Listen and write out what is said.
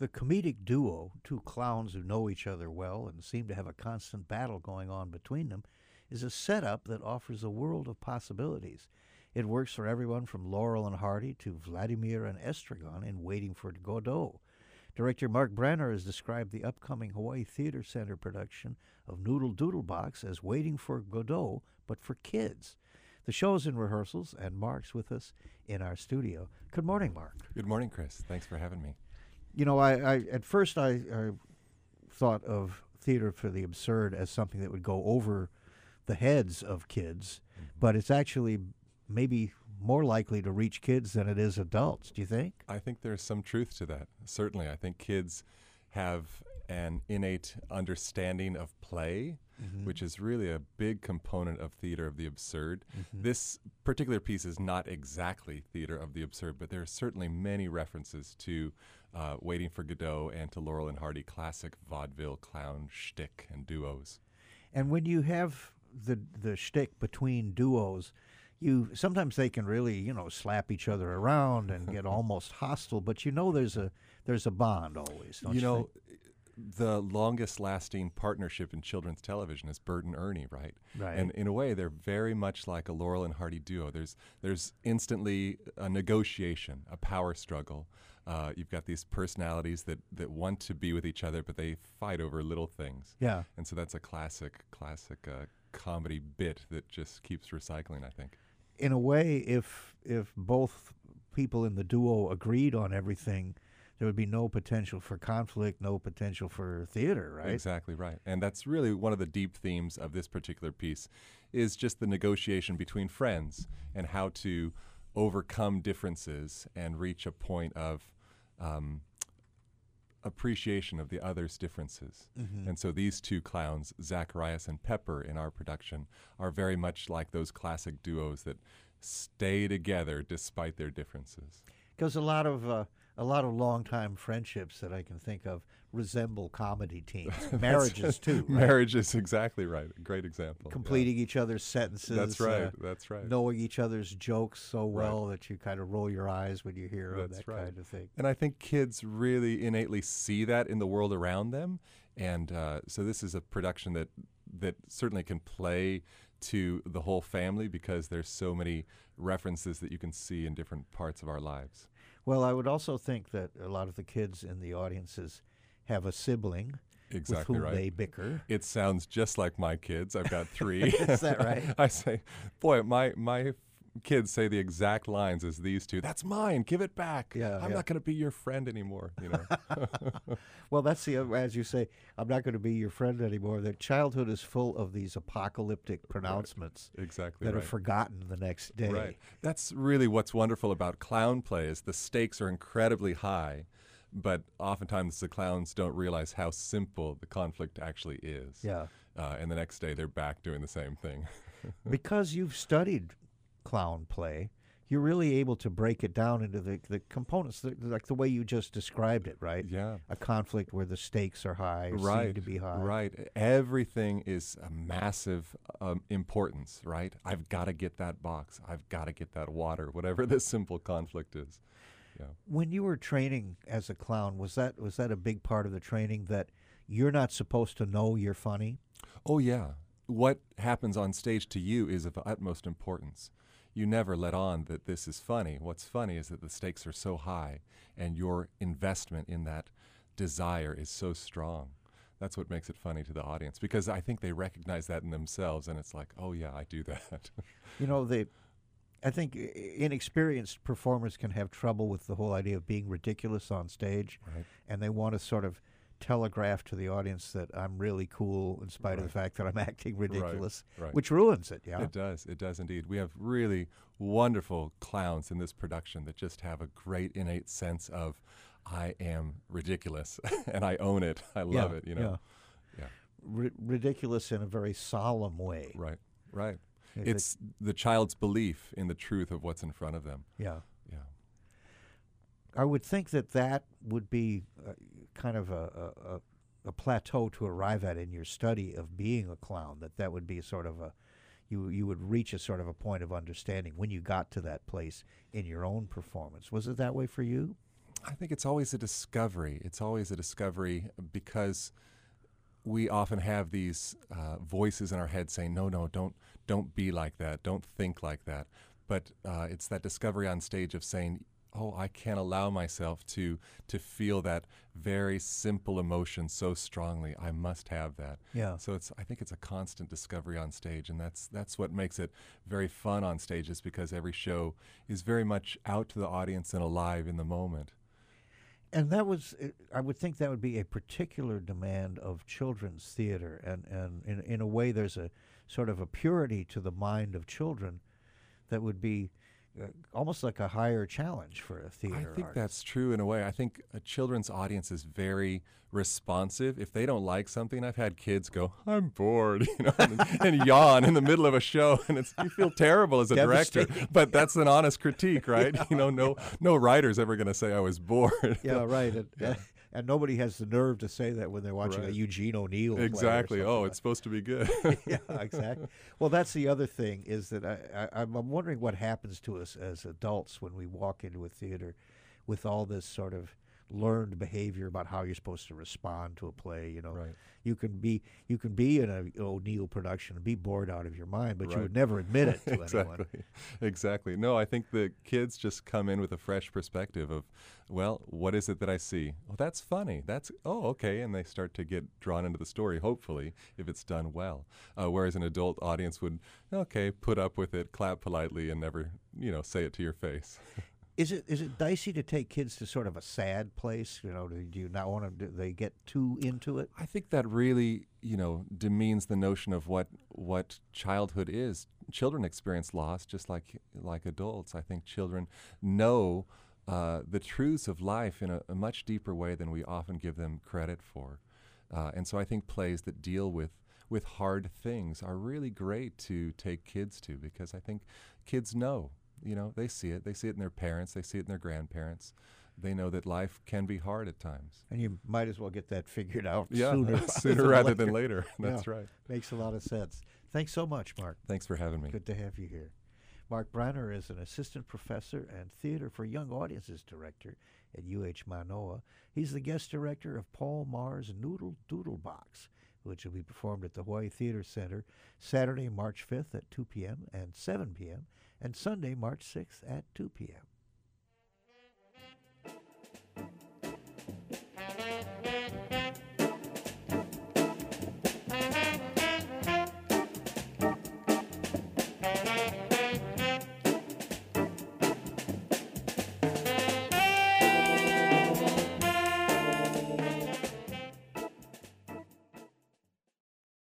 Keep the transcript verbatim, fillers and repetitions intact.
The comedic duo, two clowns who know each other well and seem to have a constant battle going on between them, is a setup that offers a world of possibilities. It works for everyone from Laurel and Hardy to Vladimir and Estragon in Waiting for Godot. Director Mark Brenner has described the upcoming Hawaii Theater Center production of Noodle Doodle Box as Waiting for Godot, but for kids. The show's in rehearsals, and Mark's with us in our studio. Good morning, Mark. Good morning, Chris. Thanks for having me. You know, I, I at first I, I thought of theater for the absurd as something that would go over the heads of kids, mm-hmm. but it's actually maybe more likely to reach kids than it is adults. Do you think? I think there's some truth to that. Certainly. I think kids have an innate understanding of play, mm-hmm. which is really a big component of theater of the absurd. Mm-hmm. This particular piece is not exactly theater of the absurd, but there are certainly many references to uh, Waiting for Godot and to Laurel and Hardy classic vaudeville clown shtick and duos. And when you have the the shtick between duos, you sometimes they can really, you know, slap each other around and get almost hostile, but you know there's a there's a bond always, don't you, you know, think? The longest-lasting partnership in children's television is Bert and Ernie, right? Right. And in a way, they're very much like a Laurel and Hardy duo. There's there's instantly a negotiation, a power struggle. Uh, you've got these personalities that, that want to be with each other, but they fight over little things. Yeah. And so that's a classic, classic uh, comedy bit that just keeps recycling, I think. In a way, if if both people in the duo agreed on everything, there would be no potential for conflict, no potential for theater, right? Exactly right. And that's really one of the deep themes of this particular piece is just the negotiation between friends and how to overcome differences and reach a point of um, appreciation of the other's differences. Mm-hmm. And so these two clowns, Zacharias and Pepper, in our production, are very much like those classic duos that stay together despite their differences. Because a lot of uh, a lot of longtime friendships that I can think of resemble comedy teams, marriages too. Right? Marriages, exactly right. Great example. Completing yeah. each other's sentences. That's right. Uh, that's right. Knowing each other's jokes so well right. that you kind of roll your eyes when you hear that's that right. kind of thing. And I think kids really innately see that in the world around them, and uh, so this is a production that that certainly can play to the whole family because there's so many references that you can see in different parts of our lives. Well, I would also think that a lot of the kids in the audiences have a sibling exactly with whom right. they bicker. It sounds just like my kids. I've got three. Is that right? I say, boy, my my kids say the exact lines as these two. That's mine. Give it back. Yeah, I'm yeah. not going to be your friend anymore. You know. Well, that's the as you say. I'm not going to be your friend anymore. That childhood is full of these apocalyptic pronouncements right. exactly that right. are forgotten the next day. Right. That's really what's wonderful about clown play is the stakes are incredibly high, but oftentimes the clowns don't realize how simple the conflict actually is. Yeah. Uh, and the next day they're back doing the same thing. Because you've studied clown play, you're really able to break it down into the, the components, the, like the way you just described it, right? Yeah. A conflict where the stakes are high, or right. seem to be high. Right. Everything is a massive um, importance, right? I've got to get that box. I've got to get that water, whatever the simple conflict is. Yeah. When you were training as a clown, was that was that a big part of the training that you're not supposed to know you're funny? Oh, yeah. What happens on stage to you is of utmost importance. You never let on that this is funny. What's funny is that the stakes are so high and your investment in that desire is so strong. That's what makes it funny to the audience because I think they recognize that in themselves and it's like, oh, yeah, I do that. You know, they, I think inexperienced performers can have trouble with the whole idea of being ridiculous on stage, right. and they want to sort of telegraph to the audience that I'm really cool in spite right. of the fact that I'm acting ridiculous, right. Right. which ruins it, yeah? It does. It does indeed. We have really wonderful clowns in this production that just have a great innate sense of I am ridiculous and I own it. I love yeah, it, you know. Yeah. yeah. R- ridiculous in a very solemn way. Right, right. If it's it, the child's belief in the truth of what's in front of them. Yeah. Yeah. I would think that that would be uh, kind of a, a, a plateau to arrive at in your study of being a clown, that that would be sort of a, you you would reach a sort of a point of understanding when you got to that place in your own performance. Was it that way for you? I think it's always a discovery. It's always a discovery because we often have these uh, voices in our head saying, no, no, don't don't be like that. Don't think like that. But uh, it's that discovery on stage of saying, oh, I can't allow myself to to feel that very simple emotion so strongly. I must have that. Yeah. So it's I think it's a constant discovery on stage, and that's that's what makes it very fun on stage, is because every show is very much out to the audience and alive in the moment. And that was, I would think that would be a particular demand of children's theater. And, and in, in a way, there's a sort of a purity to the mind of children that would be uh, almost like a higher challenge for a theater I think artist. that's true in a way. I think a children's audience is very responsive. If they don't like something, I've had kids go, "I'm bored," you know, and, and yawn in the middle of a show, and it's you feel terrible as a director. But that's an honest critique, right? Yeah. You know, no no writer's ever going to say I was bored. Yeah, right. And, Yeah. and nobody has the nerve to say that when they're watching Right. a Eugene O'Neill play or Exactly. something Oh, like it's supposed to be good. yeah, exactly. Well, that's the other thing is that I, I, I'm I'm wondering what happens to us as adults when we walk into a theater with all this sort of learned behavior about how you're supposed to respond to a play. You know, Right. you can be you can be in a O'Neill production and be bored out of your mind, but you Right. would never admit it to exactly. anyone. Exactly. No, I think the kids just come in with a fresh perspective of, well, what is it that I see? Well, that's funny. That's, oh, okay. And they start to get drawn into the story, hopefully, if it's done well. Uh, whereas an adult audience would, okay, put up with it, clap politely, and never, you know, say it to your face. Is it is it dicey to take kids to sort of a sad place? You know, do you not want to? Do they get too into it? I think that really, you know, demeans the notion of what what childhood is. Children experience loss just like like adults. I think children know uh, the truths of life in a, a much deeper way than we often give them credit for. Uh, and so I think plays that deal with with hard things are really great to take kids to, because I think kids know. You know, they see it. They see it in their parents. They see it in their grandparents. They know that life can be hard at times. And you might as well get that figured out Yeah, sooner, sooner rather than later. That's Yeah. right. Makes a lot of sense. Thanks so much, Mark. Thanks for having me. Good to have you here. Mark Brenner is an assistant professor and theater for young audiences director at U H Manoa. He's the guest director of Paul Marr's Noodle Doodle Box, which will be performed at the Hawaii Theater Center Saturday, March fifth at two p.m. and seven p.m., and Sunday, March sixth at two p.m.